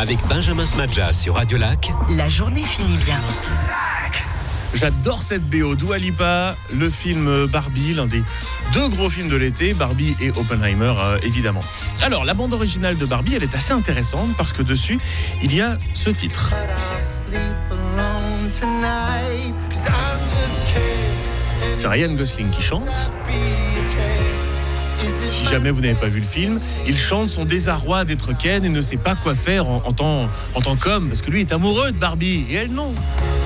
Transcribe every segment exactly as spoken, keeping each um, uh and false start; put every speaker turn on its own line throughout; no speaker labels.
Avec Benjamin Smadja sur Radio Lac.
La journée finit bien.
J'adore cette B O, Dua Lipa, le film Barbie, l'un des deux gros films de l'été, Barbie et Oppenheimer euh, évidemment. Alors la bande originale de Barbie, elle est assez intéressante parce que dessus, il y a ce titre. C'est Ryan Gosling qui chante. Si jamais vous n'avez pas vu le film, il chante son désarroi d'être Ken et ne sait pas quoi faire en, en, tant, en tant qu'homme, parce que lui est amoureux de Barbie et elle non.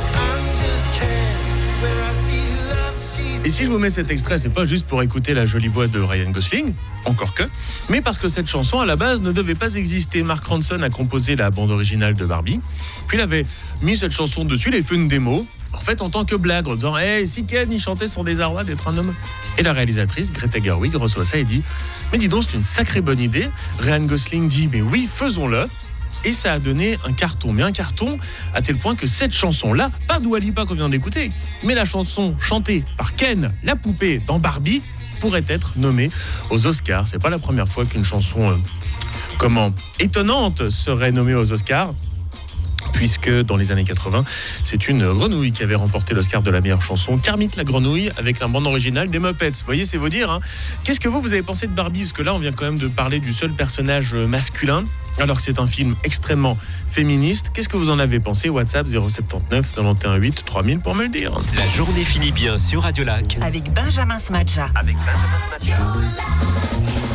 Et si je vous mets cet extrait, c'est pas juste pour écouter la jolie voix de Ryan Gosling, encore que, mais parce que cette chanson, à la base, ne devait pas exister. Mark Ronson a composé la bande originale de Barbie, puis il avait mis cette chanson dessus, il avait fait une démo, en fait, en tant que blague, en disant hey, « si Ken, il chantait son désarroi d'être un homme ». Et la réalisatrice, Greta Gerwig, reçoit ça et dit « mais dis donc, c'est une sacrée bonne idée ». Ryan Gosling dit « mais oui, faisons-le ». Et ça a donné un carton, mais un carton à tel point que cette chanson-là, pas Dua Lipa qu'on vient d'écouter, mais la chanson chantée par Ken, la poupée, dans Barbie, pourrait être nommée aux Oscars. C'est pas la première fois qu'une chanson, euh, comment, étonnante serait nommée aux Oscars, puisque dans les années quatre-vingts, c'est une grenouille qui avait remporté l'Oscar de la meilleure chanson, Kermit la grenouille, avec la bande originale des Muppets. Vous voyez, c'est vous dire. Hein. Qu'est-ce que vous, vous avez pensé de Barbie ? Parce que là, on vient quand même de parler du seul personnage masculin, alors que c'est un film extrêmement féministe. Qu'est-ce que vous en avez pensé ? WhatsApp zéro sept neuf neuf huit trois mille pour me le dire.
La journée finit bien sur Radio Lac.
Avec Benjamin Smadja.
Avec Benjamin Smadja.